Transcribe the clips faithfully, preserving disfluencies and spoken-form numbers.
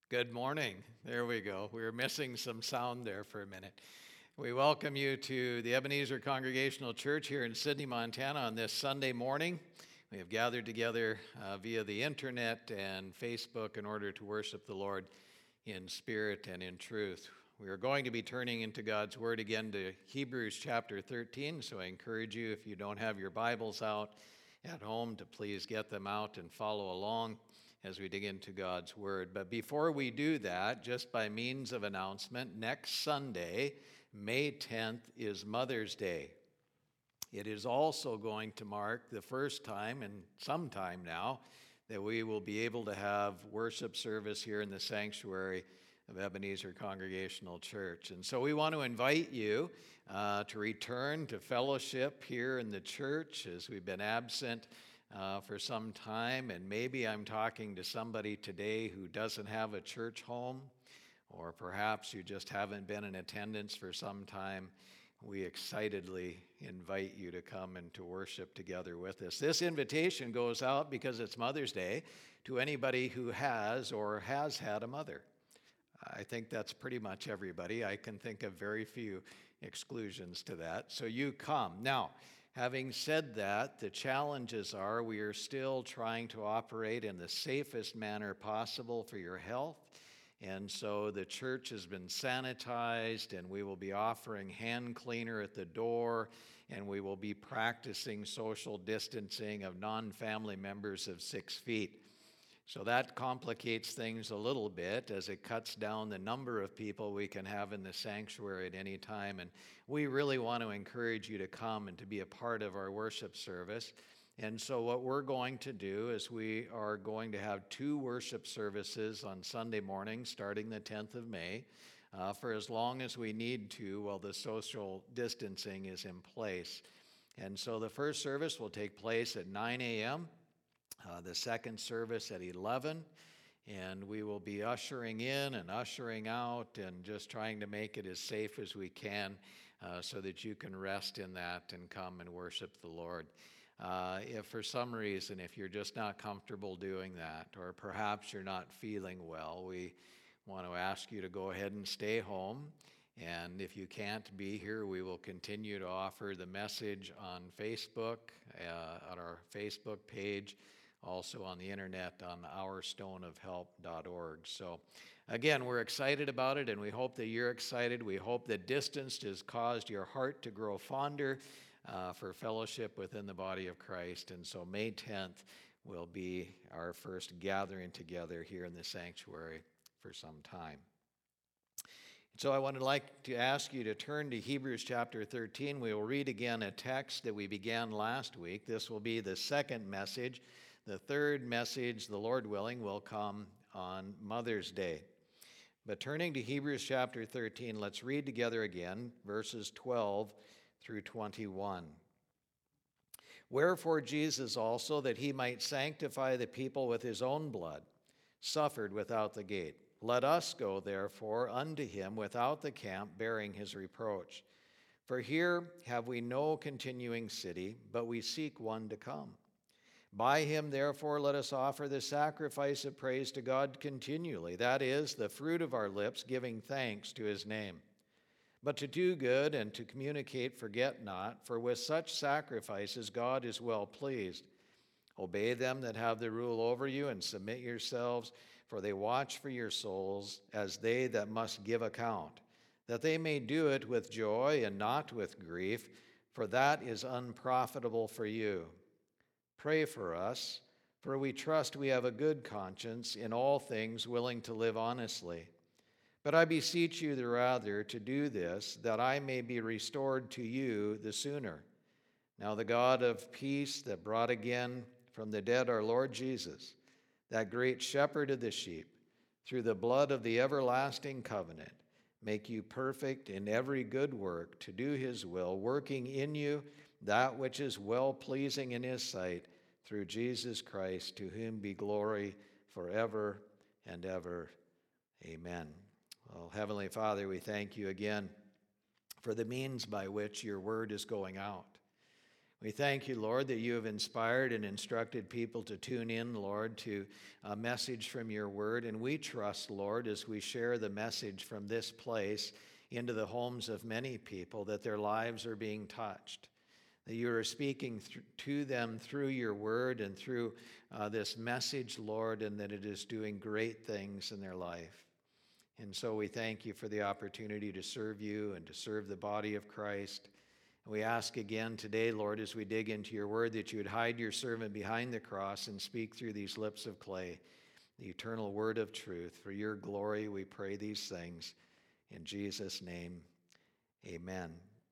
Good morning. There we go. We were missing some sound there for a minute. We welcome you to the Ebenezer Congregational Church here in Sydney, Montana on this Sunday morning. We have gathered together uh, via the internet and Facebook in order to worship the Lord in spirit and in truth. We are going to be turning into God's Word again to Hebrews chapter thirteen, so I encourage you, if you don't have your Bibles out at home, to please get them out and follow along as we dig into God's Word. But before we do that, just by means of announcement, next Sunday, May tenth, is Mother's Day. It is also going to mark the first time in some time now that we will be able to have worship service here in the sanctuary of Ebenezer Congregational Church. And so we want to invite you uh, to return to fellowship here in the church as we've been absent Uh, for some time, and maybe I'm talking to somebody today who doesn't have a church home, or perhaps you just haven't been in attendance for some time. We excitedly invite you to come and to worship together with us. This invitation goes out because it's Mother's Day to anybody who has or has had a mother. I think that's pretty much everybody. I can think of very few exclusions to that. So you come. Now, having said that, the challenges are we are still trying to operate in the safest manner possible for your health. And so the church has been sanitized, and we will be offering hand cleaner at the door, and we will be practicing social distancing of non-family members of six feet. So that complicates things a little bit as it cuts down the number of people we can have in the sanctuary at any time. And we really want to encourage you to come and to be a part of our worship service. And so what we're going to do is we are going to have two worship services on Sunday morning starting the tenth of May uh, for as long as we need to while the social distancing is in place. And so the first service will take place at nine a.m., Uh, the second service at eleven, and we will be ushering in and ushering out and just trying to make it as safe as we can uh, so that you can rest in that and come and worship the Lord. Uh, if for some reason, if you're just not comfortable doing that, or perhaps you're not feeling well, we want to ask you to go ahead and stay home. And if you can't be here, we will continue to offer the message on Facebook, uh, on our Facebook page, also on the internet on our stone of help dot org. So again, we're excited about it, and we hope that you're excited. We hope that distance has caused your heart to grow fonder uh, for fellowship within the body of Christ. And so May tenth will be our first gathering together here in the sanctuary for some time. So I would like to ask you to turn to Hebrews chapter thirteen. We will read again a text that we began last week. This will be the second message. The third message, the Lord willing, will come on Mother's Day. But turning to Hebrews chapter thirteen, let's read together again verses twelve through twenty-one. Wherefore Jesus also, that he might sanctify the people with his own blood, suffered without the gate. Let us go, therefore, unto him without the camp, bearing his reproach. For here have we no continuing city, but we seek one to come. By him, therefore, let us offer the sacrifice of praise to God continually, that is, the fruit of our lips, giving thanks to his name. But to do good and to communicate forget not, for with such sacrifices God is well pleased. Obey them that have the rule over you, and submit yourselves, for they watch for your souls, as they that must give account, that they may do it with joy and not with grief, for that is unprofitable for you. Pray for us, for we trust we have a good conscience, in all things willing to live honestly. But I beseech you the rather to do this, that I may be restored to you the sooner. Now the God of peace, that brought again from the dead our Lord Jesus, that great shepherd of the sheep, through the blood of the everlasting covenant, make you perfect in every good work to do his will, working in you that which is well-pleasing in his sight, through Jesus Christ, to whom be glory forever and ever. Amen. Well, Heavenly Father, we thank you again for the means by which your word is going out. We thank you, Lord, that you have inspired and instructed people to tune in, Lord, to a message from your word. And we trust, Lord, as we share the message from this place into the homes of many people, that their lives are being touched, that you are speaking th- to them through your word and through uh, this message, Lord, and that it is doing great things in their life. And so we thank you for the opportunity to serve you and to serve the body of Christ. We ask again today, Lord, as we dig into your word, that you would hide your servant behind the cross and speak through these lips of clay, the eternal word of truth. For your glory, we pray these things. In Jesus' name, amen.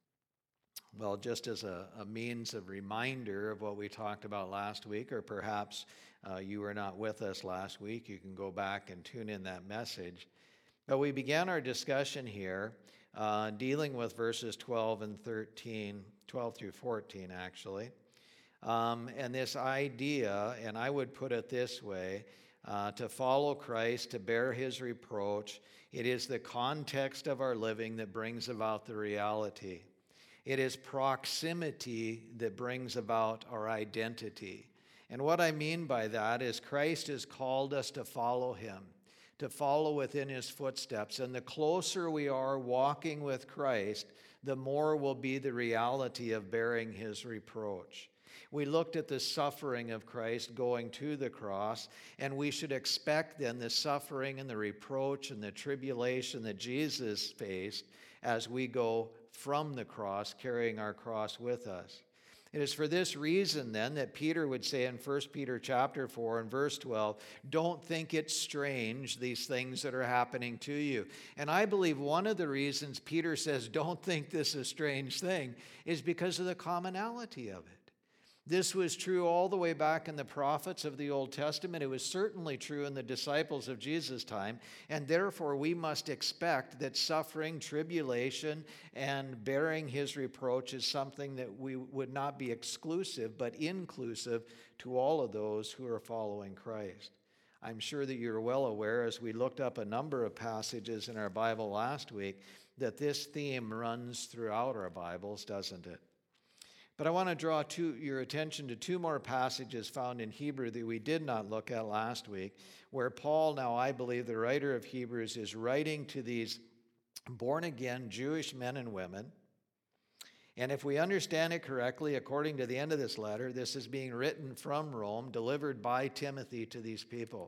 Well, just as a, a means of reminder of what we talked about last week, or perhaps uh, you were not with us last week, you can go back and tune in that message. But we began our discussion here Uh, dealing with verses twelve and thirteen, twelve through fourteen, actually. Um, and this idea, and I would put it this way, uh, to follow Christ, to bear his reproach, it is the context of our living that brings about the reality. It is proximity that brings about our identity. And what I mean by that is Christ has called us to follow him, to follow within his footsteps. And the closer we are walking with Christ, the more will be the reality of bearing his reproach. We looked at the suffering of Christ going to the cross, and we should expect then the suffering and the reproach and the tribulation that Jesus faced as we go from the cross, carrying our cross with us. It is for this reason, then, that Peter would say in First Peter chapter four and verse twelve, don't think it's strange, these things that are happening to you. And I believe one of the reasons Peter says, don't think this is a strange thing, is because of the commonality of it. This was true all the way back in the prophets of the Old Testament. It was certainly true in the disciples of Jesus' time, and therefore we must expect that suffering, tribulation, and bearing his reproach is something that we would not be exclusive, but inclusive to all of those who are following Christ. I'm sure that you're well aware, as we looked up a number of passages in our Bible last week, that this theme runs throughout our Bibles, doesn't it? But I want to draw to your attention to two more passages found in Hebrew that we did not look at last week, where Paul, now I believe the writer of Hebrews, is writing to these born-again Jewish men and women. And if we understand it correctly, according to the end of this letter, this is being written from Rome, delivered by Timothy to these people.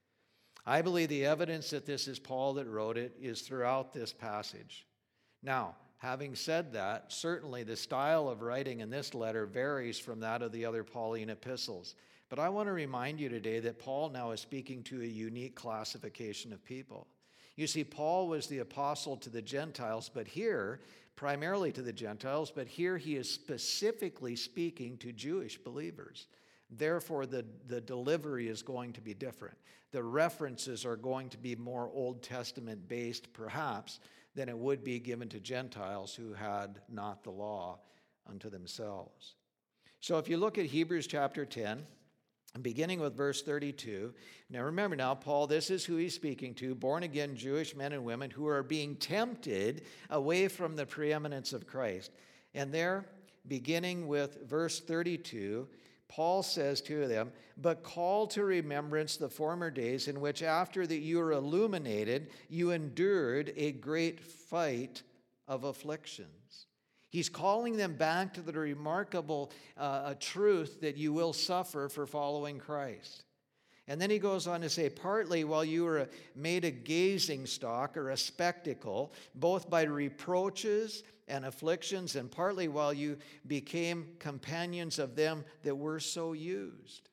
I believe the evidence that this is Paul that wrote it is throughout this passage. Now, having said that, certainly the style of writing in this letter varies from that of the other Pauline epistles. But I want to remind you today that Paul now is speaking to a unique classification of people. You see, Paul was the apostle to the Gentiles, but here, primarily to the Gentiles, but here he is specifically speaking to Jewish believers. Therefore, the, the delivery is going to be different. The references are going to be more Old Testament based, perhaps, than it would be given to Gentiles who had not the law unto themselves. So if you look at Hebrews chapter ten, beginning with verse thirty-two, now remember now, Paul, this is who he's speaking to, born-again Jewish men and women who are being tempted away from the preeminence of Christ. And there, beginning with verse thirty-two, Paul says to them, but call to remembrance the former days in which after that you were illuminated, you endured a great fight of afflictions. He's calling them back to the remarkable uh, truth that you will suffer for following Christ. And then he goes on to say, partly while you were made a gazing stock or a spectacle, both by reproaches and afflictions, and partly while you became companions of them that were so used.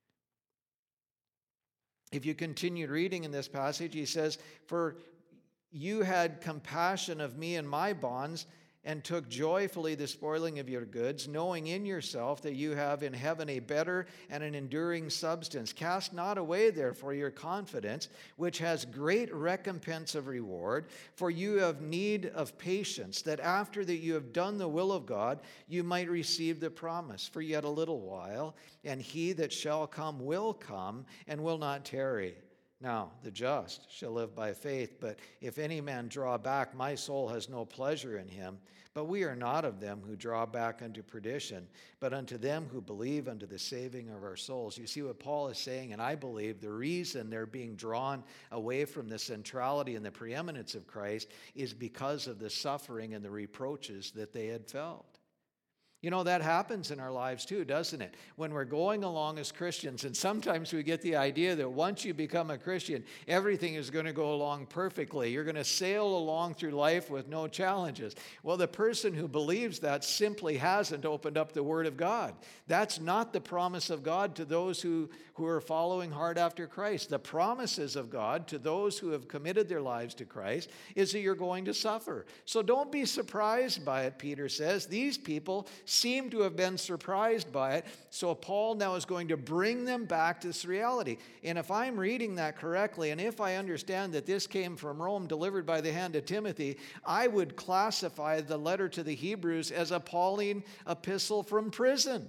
If you continue reading in this passage, he says, for you had compassion of me and my bonds, and took joyfully the spoiling of your goods, knowing in yourself that you have in heaven a better and an enduring substance. Cast not away, therefore, your confidence, which has great recompense of reward, for you have need of patience, that after that you have done the will of God, you might receive the promise. For yet a little while, and he that shall come will come, and will not tarry. Now, the just shall live by faith, but if any man draw back, my soul has no pleasure in him. But we are not of them who draw back unto perdition, but unto them who believe unto the saving of our souls. You see what Paul is saying, and I believe the reason they're being drawn away from the centrality and the preeminence of Christ is because of the suffering and the reproaches that they had felt. You know, that happens in our lives too, doesn't it? When we're going along as Christians, and sometimes we get the idea that once you become a Christian, everything is going to go along perfectly. You're going to sail along through life with no challenges. Well, the person who believes that simply hasn't opened up the Word of God. That's not the promise of God to those who, who are following hard after Christ. The promises of God to those who have committed their lives to Christ is that you're going to suffer. So don't be surprised by it, Peter says. These people seem to have been surprised by it. So Paul now is going to bring them back to this reality. And if I'm reading that correctly, and if I understand that this came from Rome, delivered by the hand of Timothy, I would classify the letter to the Hebrews as a Pauline epistle from prison.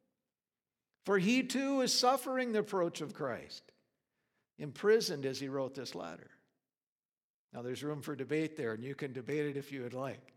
For he too is suffering the reproach of Christ, imprisoned as he wrote this letter. Now there's room for debate there, and you can debate it if you would like.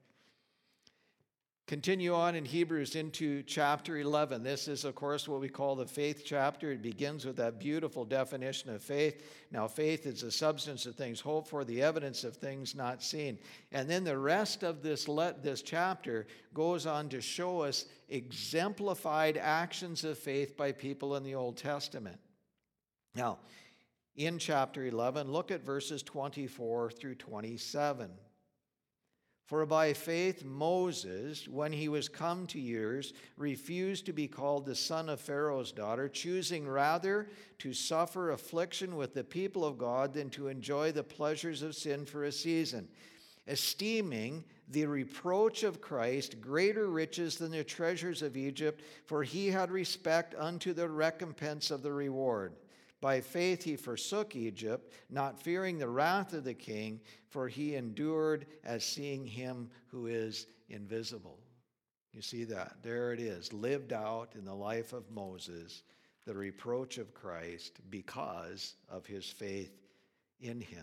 Continue on in Hebrews into chapter eleven. This is, of course, what we call the faith chapter. It begins with that beautiful definition of faith. Now, faith is the substance of things hoped for, the evidence of things not seen. And then the rest of this, let, this chapter goes on to show us exemplified actions of faith by people in the Old Testament. Now, in chapter eleven, look at verses twenty-four through twenty-seven. For by faith Moses, when he was come to years, refused to be called the son of Pharaoh's daughter, choosing rather to suffer affliction with the people of God than to enjoy the pleasures of sin for a season, esteeming the reproach of Christ greater riches than the treasures of Egypt, for he had respect unto the recompense of the reward. By faith he forsook Egypt, not fearing the wrath of the king, for he endured as seeing him who is invisible. You see that? There it is, lived out in the life of Moses, the reproach of Christ because of his faith in him.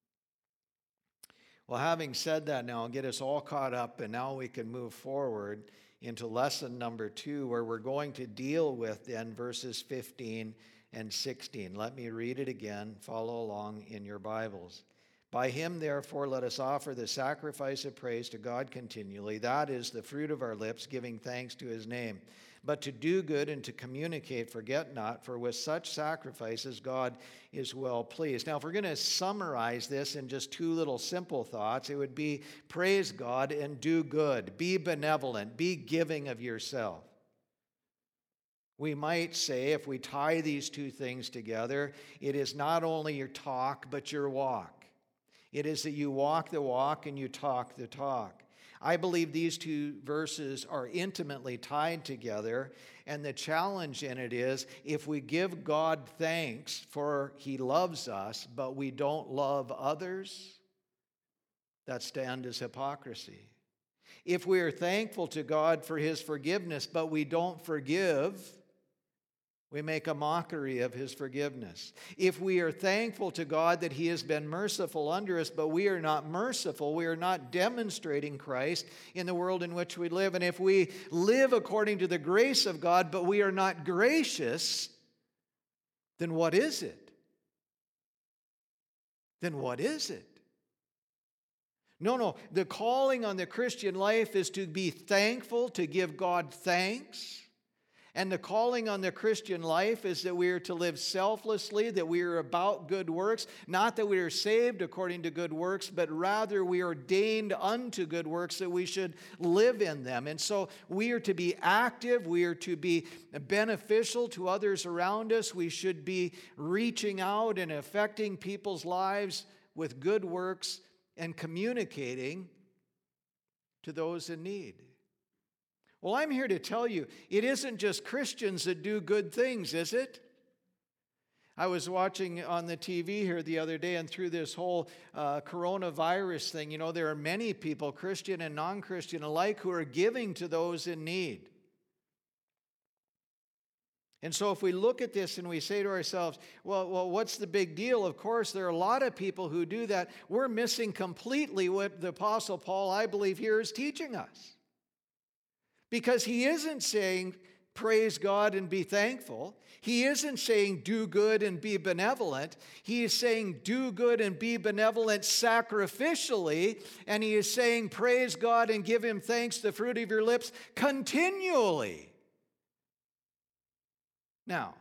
Well, having said that now, I'll get us all caught up, and now we can move forward into lesson number two, where we're going to deal with then verses fifteen and sixteen. Let me read it again. Follow along in your Bibles. By him, therefore, let us offer the sacrifice of praise to God continually. That is the fruit of our lips, giving thanks to his name. But to do good and to communicate, forget not, for with such sacrifices God is well pleased. Now, if we're going to summarize this in just two little simple thoughts, it would be praise God and do good. Be benevolent. Be giving of yourself. We might say, if we tie these two things together, it is not only your talk, but your walk. It is that you walk the walk and you talk the talk. I believe these two verses are intimately tied together, and the challenge in it is, if we give God thanks for he loves us, but we don't love others, that stand as hypocrisy. If we are thankful to God for his forgiveness, but we don't forgive, we make a mockery of his forgiveness. If we are thankful to God that he has been merciful unto us, but we are not merciful, we are not demonstrating Christ in the world in which we live. And if we live according to the grace of God, but we are not gracious, then what is it? Then what is it? No, no. The calling on the Christian life is to be thankful, to give God thanks. And the calling on the Christian life is that we are to live selflessly, that we are about good works, not that we are saved according to good works, but rather we are ordained unto good works that we should live in them. And so we are to be active, we are to be beneficial to others around us, we should be reaching out and affecting people's lives with good works and communicating to those in need. Well, I'm here to tell you, it isn't just Christians that do good things, is it? I was watching on the T V here the other day, and through this whole uh, coronavirus thing, you know, there are many people, Christian and non-Christian alike, who are giving to those in need. And so if we look at this and we say to ourselves, well, well, what's the big deal? Of course, there are a lot of people who do that. We're missing completely what the Apostle Paul, I believe, here is teaching us. Because he isn't saying, praise God and be thankful. He isn't saying, do good and be benevolent. He is saying, do good and be benevolent sacrificially. And he is saying, praise God and give him thanks, the fruit of your lips, continually. Now,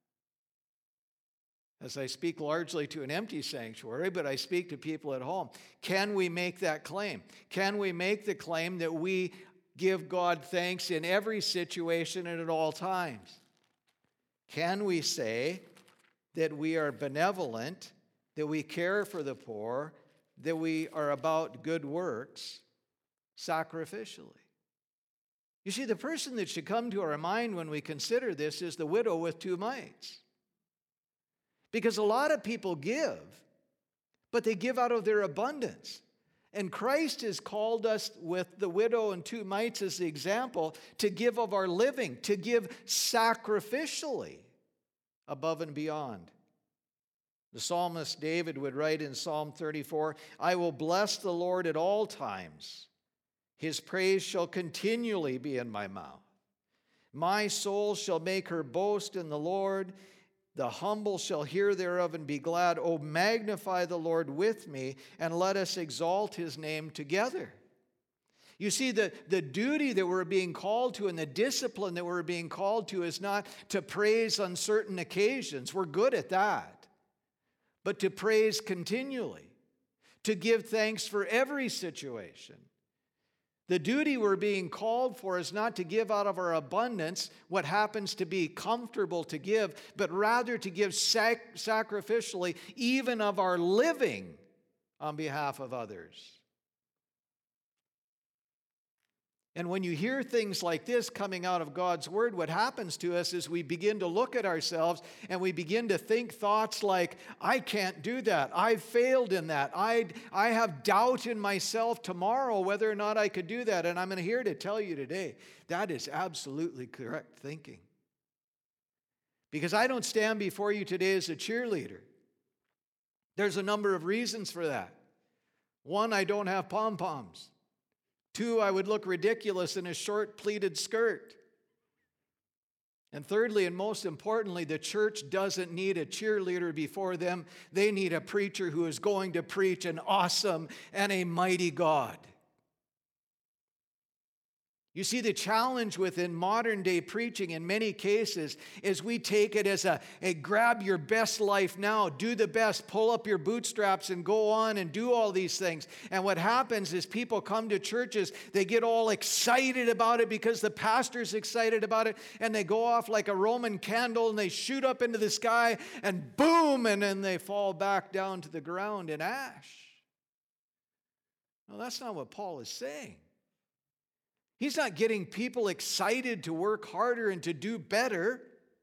as I speak largely to an empty sanctuary, but I speak to people at home, can we make that claim? Can we make the claim that we give God thanks in every situation and at all times? Can we say that we are benevolent, that we care for the poor, that we are about good works sacrificially? You see, the person that should come to our mind when we consider this is the widow with two mites. Because a lot of people give, but they give out of their abundance. And Christ has called us, with the widow and two mites as the example, to give of our living, to give sacrificially above and beyond. The psalmist David would write in Psalm thirty-four, I will bless the Lord at all times. His praise shall continually be in my mouth. My soul shall make her boast in the Lord. The humble shall hear thereof and be glad. O magnify the Lord with me, and let us exalt his name together. You see, the, the duty that we're being called to and the discipline that we're being called to is not to praise on certain occasions. We're good at that. But to praise continually, to give thanks for every situation. The duty we're being called for is not to give out of our abundance what happens to be comfortable to give, but rather to give sac- sacrificially even of our living on behalf of others. And when you hear things like this coming out of God's Word, what happens to us is we begin to look at ourselves and we begin to think thoughts like, I can't do that. I've failed in that. I I have doubt in myself tomorrow whether or not I could do that. And I'm here to tell you today, that is absolutely correct thinking. Because I don't stand before you today as a cheerleader. There's a number of reasons for that. One, I don't have pom-poms. Two, I would look ridiculous in a short pleated skirt. And thirdly, and most importantly, the church doesn't need a cheerleader before them. They need a preacher who is going to preach an awesome and a mighty God. You see, the challenge within modern day preaching in many cases is we take it as a, a grab your best life now, do the best, pull up your bootstraps and go on and do all these things. And what happens is people come to churches, they get all excited about it because the pastor's excited about it, and they go off like a Roman candle and they shoot up into the sky and boom, and then they fall back down to the ground in ash. No, that's not what Paul is saying. He's not getting people excited to work harder and to do better.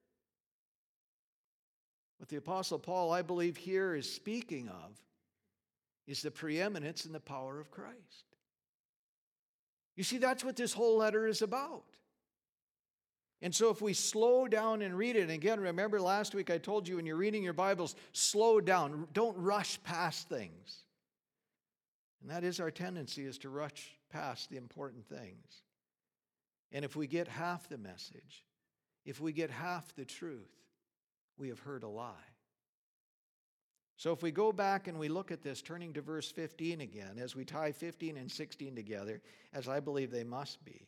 What the Apostle Paul, I believe, here is speaking of is the preeminence and the power of Christ. You see, that's what this whole letter is about. And so if we slow down and read it, and again, remember last week I told you when you're reading your Bibles, slow down. Don't rush past things. And that is our tendency, is to rush past the important things. And if we get half the message, if we get half the truth, we have heard a lie. So if we go back and we look at this, turning to verse fifteen again, as we tie fifteen and sixteen together, as I believe they must be,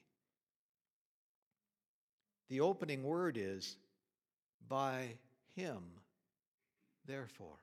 the opening word is, by him, therefore.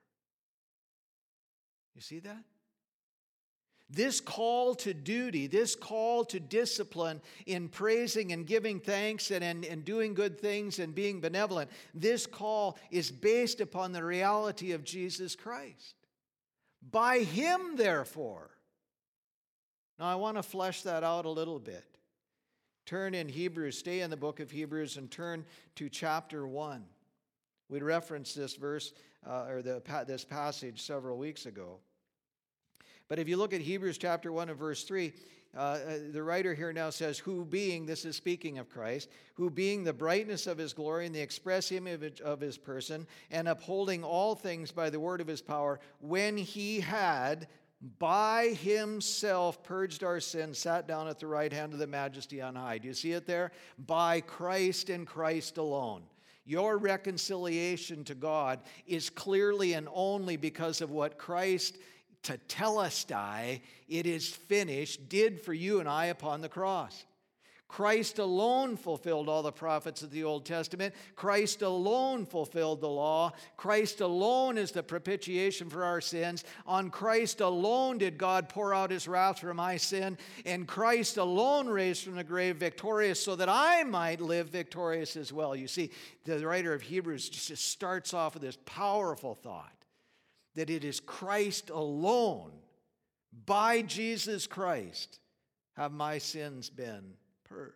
You see that? This call to duty, this call to discipline in praising and giving thanks and, and, and doing good things and being benevolent, this call is based upon the reality of Jesus Christ. By him, therefore. Now, I want to flesh that out a little bit. Turn in Hebrews, stay in the book of Hebrews and turn to chapter one. We referenced this verse, uh, or the, this passage several weeks ago. But if you look at Hebrews chapter one and verse three, uh, the writer here now says, who being, this is speaking of Christ, who being the brightness of his glory and the express image of his person, and upholding all things by the word of his power, when he had by himself purged our sins, sat down at the right hand of the majesty on high. Do you see it there? By Christ and Christ alone. Your reconciliation to God is clearly and only because of what Christ, tetelestai, it is finished, did for you and I upon the cross. Christ alone fulfilled all the prophets of the Old Testament. Christ alone fulfilled the law. Christ alone is the propitiation for our sins. On Christ alone did God pour out his wrath for my sin. And Christ alone raised from the grave victorious so that I might live victorious as well. You see, the writer of Hebrews just starts off with this powerful thought that it is Christ alone, by Jesus Christ, have my sins been purged.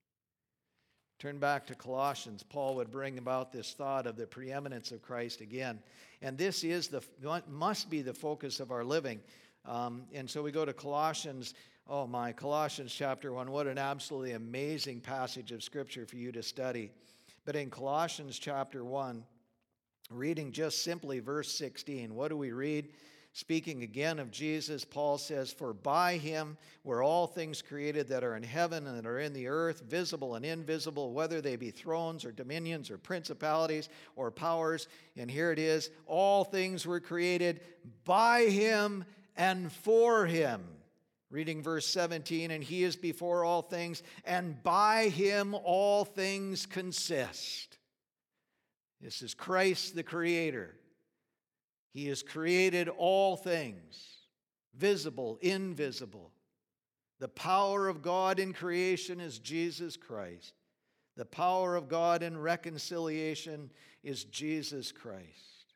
Turn back to Colossians. Paul would bring about this thought of the preeminence of Christ again. And this is the must be the focus of our living. Um, and so we go to Colossians. Oh my, Colossians chapter one. What an absolutely amazing passage of Scripture for you to study. But in Colossians chapter one, reading just simply verse sixteen, what do we read? Speaking again of Jesus, Paul says, for by him were all things created that are in heaven and that are in the earth, visible and invisible, whether they be thrones or dominions or principalities or powers. And here it is, all things were created by him and for him. Reading verse seventeen, and he is before all things, and by him all things consist. This is Christ the Creator. He has created all things, visible, invisible. The power of God in creation is Jesus Christ. The power of God in reconciliation is Jesus Christ.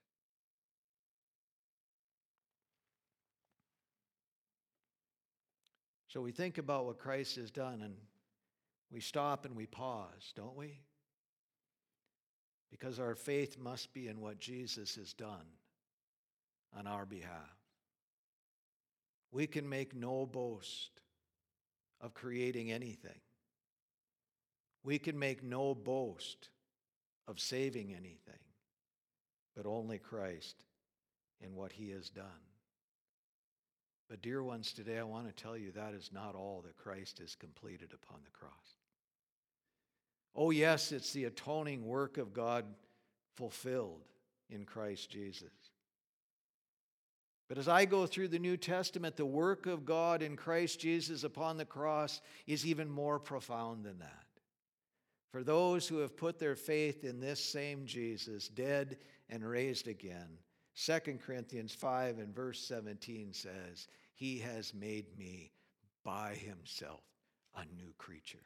So we think about what Christ has done and we stop and we pause, don't we? Because our faith must be in what Jesus has done on our behalf. We can make no boast of creating anything. We can make no boast of saving anything, but only Christ and what he has done. But dear ones, today I want to tell you that is not all that Christ has completed upon the cross. Oh yes, it's the atoning work of God fulfilled in Christ Jesus. But as I go through the New Testament, the work of God in Christ Jesus upon the cross is even more profound than that. For those who have put their faith in this same Jesus, dead and raised again, Second Corinthians five and verse seventeen says, he has made me by himself a new creature.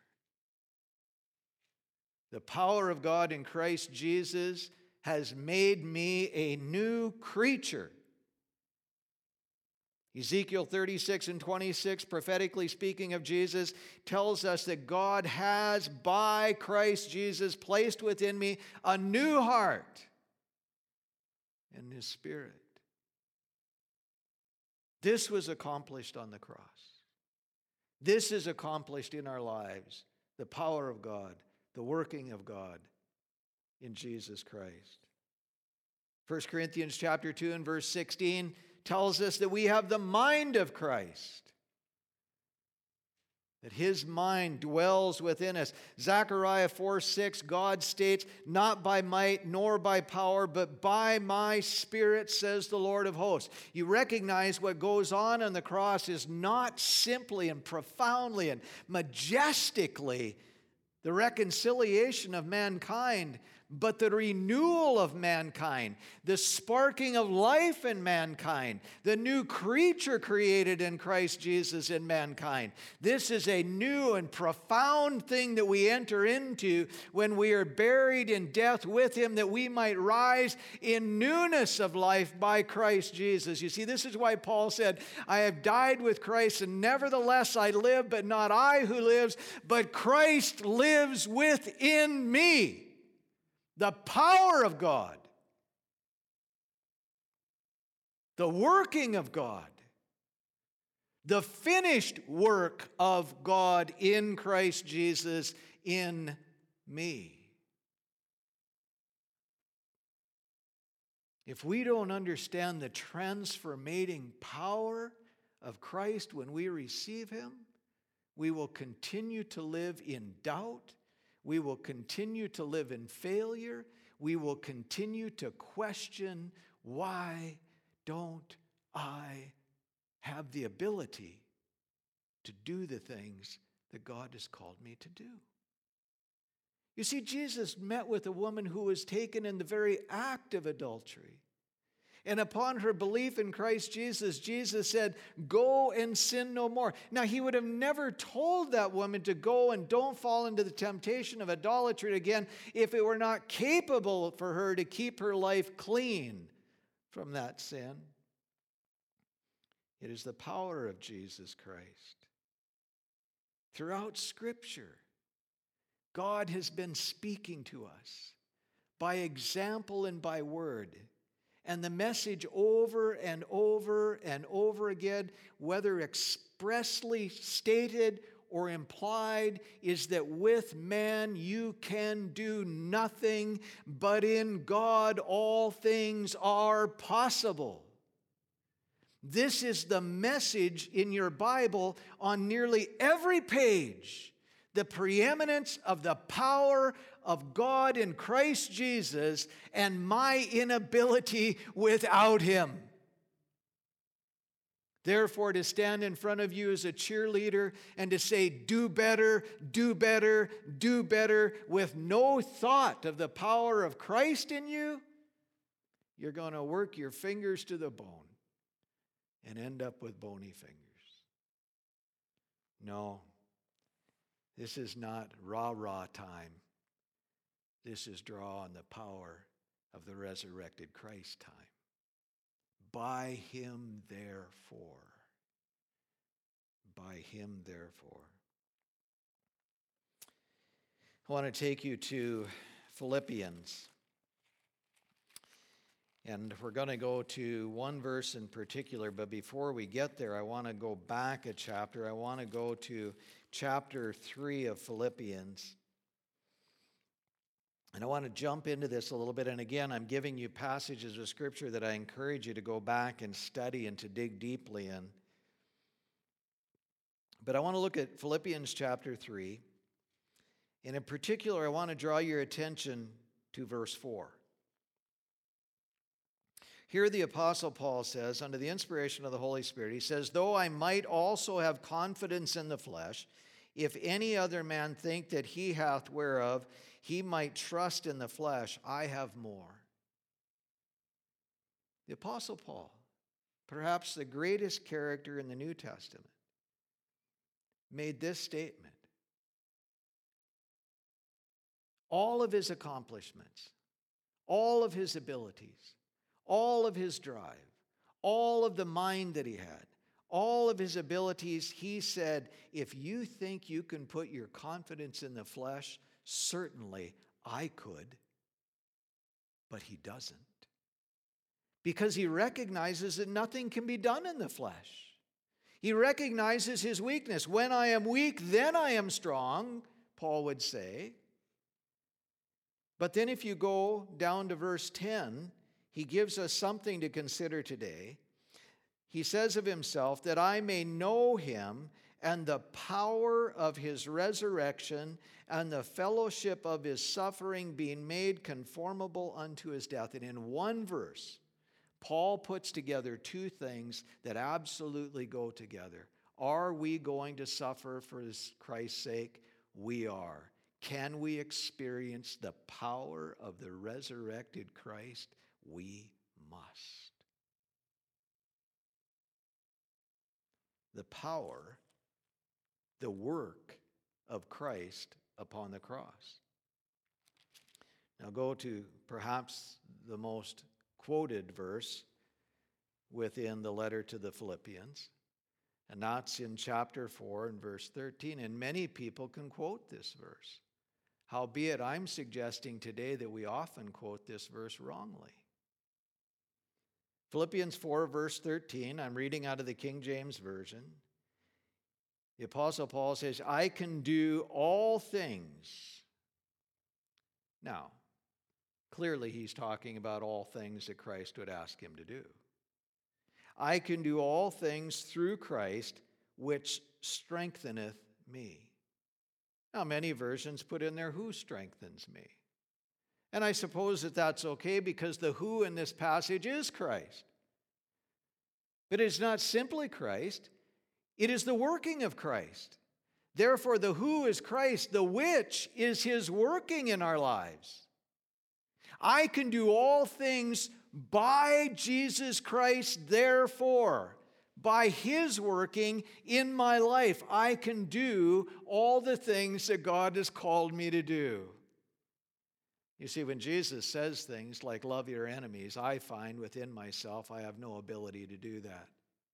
The power of God in Christ Jesus has made me a new creature. Ezekiel thirty-six and twenty-six, prophetically speaking of Jesus, tells us that God has, by Christ Jesus, placed within me a new heart and his spirit. This was accomplished on the cross. This is accomplished in our lives, the power of God, the working of God in Jesus Christ. First Corinthians chapter two and verse sixteen tells us that we have the mind of Christ, that his mind dwells within us. Zechariah four six, God states, not by might nor by power, but by my Spirit, says the Lord of hosts. You recognize what goes on on the cross is not simply and profoundly and majestically the reconciliation of mankind, but the renewal of mankind, the sparking of life in mankind, the new creature created in Christ Jesus in mankind. This is a new and profound thing that we enter into when we are buried in death with him, that we might rise in newness of life by Christ Jesus. You see, this is why Paul said, I have died with Christ, and nevertheless I live, but not I who lives, but Christ lives within me. The power of God, the working of God The finished work of God in Christ Jesus in me. If we don't understand the transformating power of Christ when we receive Him, we will continue to live in doubt. We will continue to live in failure. We will continue to question, why don't I have the ability to do the things that God has called me to do? You see, Jesus met with a woman who was taken in the very act of adultery. And upon her belief in Christ Jesus, Jesus said, go and sin no more. Now, he would have never told that woman to go and don't fall into the temptation of idolatry again if it were not capable for her to keep her life clean from that sin. It is the power of Jesus Christ. Throughout Scripture, God has been speaking to us by example and by word. And the message over and over and over again, whether expressly stated or implied, is that with man you can do nothing, but in God all things are possible. This is the message in your Bible on nearly every page. The preeminence of the power of God in Christ Jesus and my inability without Him. Therefore, to stand in front of you as a cheerleader and to say, do better, do better, do better, with no thought of the power of Christ in you, you're going to work your fingers to the bone and end up with bony fingers. No. This is not rah-rah time. This is draw on the power of the resurrected Christ time. By Him, therefore. By Him, therefore. I want to take you to Philippians. And we're going to go to one verse in particular, but before we get there, I want to go back a chapter. I want to go to chapter three of Philippians. And I want to jump into this a little bit. And again, I'm giving you passages of Scripture that I encourage you to go back and study and to dig deeply in. But I want to look at Philippians chapter three. And in particular, I want to draw your attention to verse four. Here the Apostle Paul says, under the inspiration of the Holy Spirit, he says, though I might also have confidence in the flesh, if any other man think that he hath whereof he might trust in the flesh, I have more. The Apostle Paul, perhaps the greatest character in the New Testament, made this statement. All of his accomplishments, all of his abilities, all of his drive, all of the mind that he had, all of his abilities, he said, if you think you can put your confidence in the flesh, certainly I could. But he doesn't. Because he recognizes that nothing can be done in the flesh. He recognizes his weakness. When I am weak, then I am strong, Paul would say. But then if you go down to verse ten, he gives us something to consider today. He says of himself, that I may know him and the power of his resurrection and the fellowship of his suffering, being made conformable unto his death. And in one verse, Paul puts together two things that absolutely go together. Are we going to suffer for Christ's sake? We are. Can we experience the power of the resurrected Christ? We must. The power, the work of Christ upon the cross. Now go to perhaps the most quoted verse within the letter to the Philippians, and that's in chapter four and verse thirteen. And many people can quote this verse. Howbeit, I'm suggesting today that we often quote this verse wrongly. Philippians four, verse thirteen, I'm reading out of the King James Version. The Apostle Paul says, I can do all things. Now, clearly he's talking about all things that Christ would ask him to do. I can do all things through Christ, which strengtheneth me. Now, many versions put in there, who strengthens me? And I suppose that that's okay because the who in this passage is Christ. But it's not simply Christ. It is the working of Christ. Therefore, the who is Christ, the which is his working in our lives. I can do all things by Jesus Christ, therefore, by his working in my life, I can do all the things that God has called me to do. You see, when Jesus says things like love your enemies, I find within myself I have no ability to do that.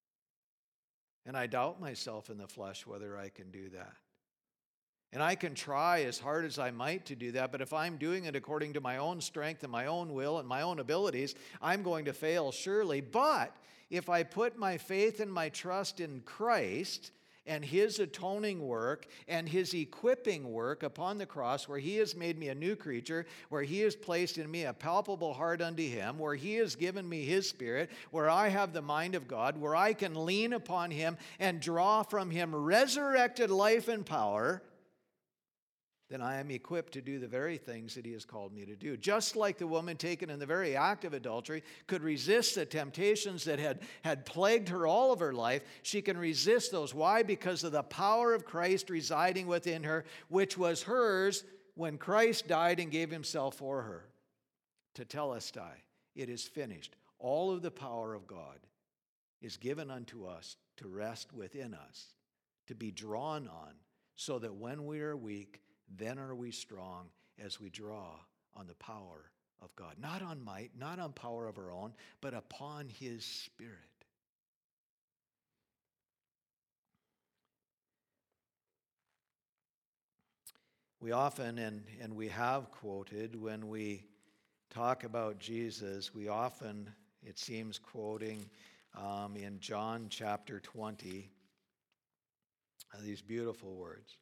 And I doubt myself in the flesh whether I can do that. And I can try as hard as I might to do that, but if I'm doing it according to my own strength and my own will and my own abilities, I'm going to fail surely. But if I put my faith and my trust in Christ and his atoning work and his equipping work upon the cross, where he has made me a new creature, where he has placed in me a palpable heart unto him, where he has given me his Spirit, where I have the mind of God, where I can lean upon him and draw from him resurrected life and power, then I am equipped to do the very things that he has called me to do. Just like the woman taken in the very act of adultery could resist the temptations that had, had plagued her all of her life, she can resist those. Why? Because of the power of Christ residing within her, which was hers when Christ died and gave himself for her. Tetelestai, it is finished. All of the power of God is given unto us to rest within us, to be drawn on, so that when we are weak, then are we strong as we draw on the power of God. Not on might, not on power of our own, but upon his Spirit. We often, and, and we have quoted, when we talk about Jesus, we often, it seems, quoting um, in John chapter twenty, uh, these beautiful words.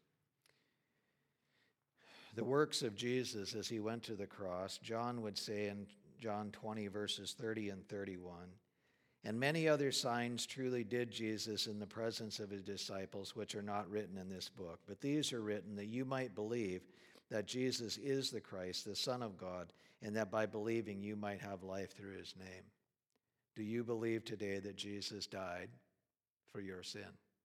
The works of Jesus as he went to the cross, John would say in John twenty, verses thirty and thirty-one, and many other signs truly did Jesus in the presence of his disciples, which are not written in this book. But these are written that you might believe that Jesus is the Christ, the Son of God, and that by believing you might have life through his name. Do you believe today that Jesus died for your sin?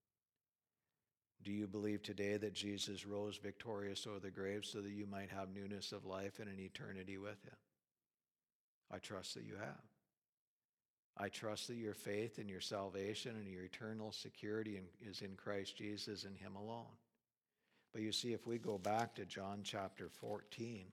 Do you believe today that Jesus rose victorious over the grave so that you might have newness of life and an eternity with him? I trust that you have. I trust that your faith and your salvation and your eternal security in, is in Christ Jesus and him alone. But you see, if we go back to John chapter fourteen,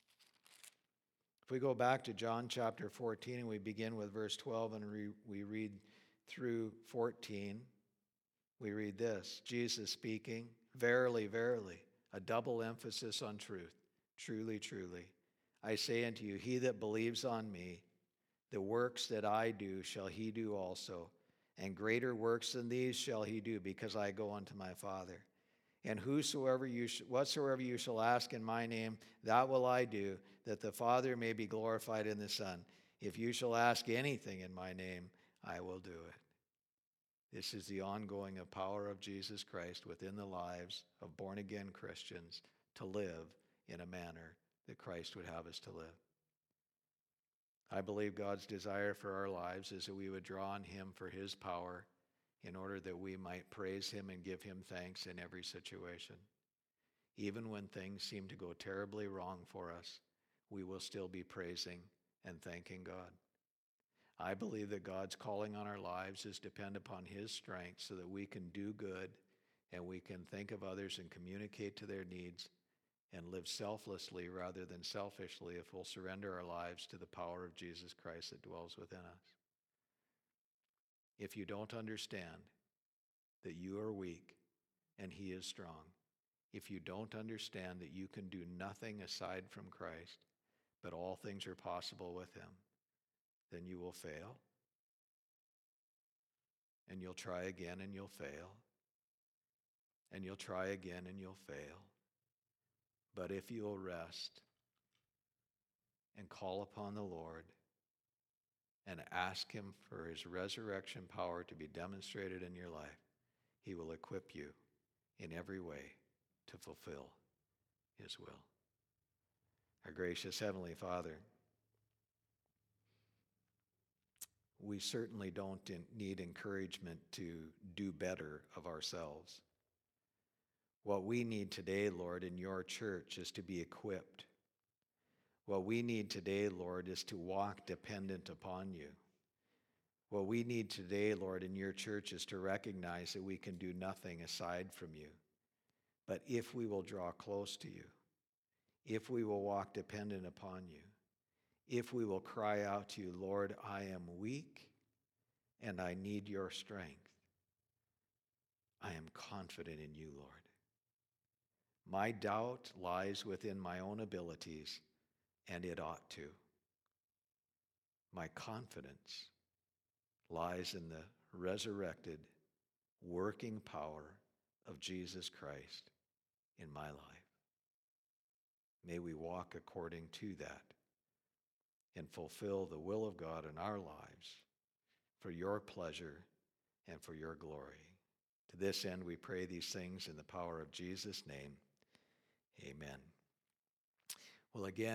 if we go back to John chapter fourteen and we begin with verse twelve and re, we read through fourteen, we read this, Jesus speaking, verily, verily, a double emphasis on truth. Truly, truly, I say unto you, he that believes on me, the works that I do shall he do also, and greater works than these shall he do, because I go unto my Father. And whosoever you sh- whatsoever you shall ask in my name, that will I do, that the Father may be glorified in the Son. If you shall ask anything in my name, I will do it. This is the ongoing power of Jesus Christ within the lives of born-again Christians to live in a manner that Christ would have us to live. I believe God's desire for our lives is that we would draw on him for his power in order that we might praise him and give him thanks in every situation. Even when things seem to go terribly wrong for us, we will still be praising and thanking God. I believe that God's calling on our lives is depend upon his strength so that we can do good and we can think of others and communicate to their needs and live selflessly rather than selfishly if we'll surrender our lives to the power of Jesus Christ that dwells within us. If you don't understand that you are weak and he is strong, if you don't understand that you can do nothing aside from Christ, but all things are possible with him, then you will fail. And you'll try again and you'll fail. and you'll try again and you'll fail. But if you'll rest and call upon the Lord and ask him for his resurrection power to be demonstrated in your life, he will equip you in every way to fulfill his will. Our gracious Heavenly Father, we certainly don't need encouragement to do better of ourselves. What we need today, Lord, in your church is to be equipped. What we need today, Lord, is to walk dependent upon you. What we need today, Lord, in your church is to recognize that we can do nothing aside from you. But if we will draw close to you, if we will walk dependent upon you, if we will cry out to you, Lord, I am weak and I need your strength, I am confident in you, Lord. My doubt lies within my own abilities, and it ought to. My confidence lies in the resurrected, working power of Jesus Christ in my life. May we walk according to that and fulfill the will of God in our lives for your pleasure and for your glory. To this end, we pray these things in the power of Jesus' name. Amen. Well, again,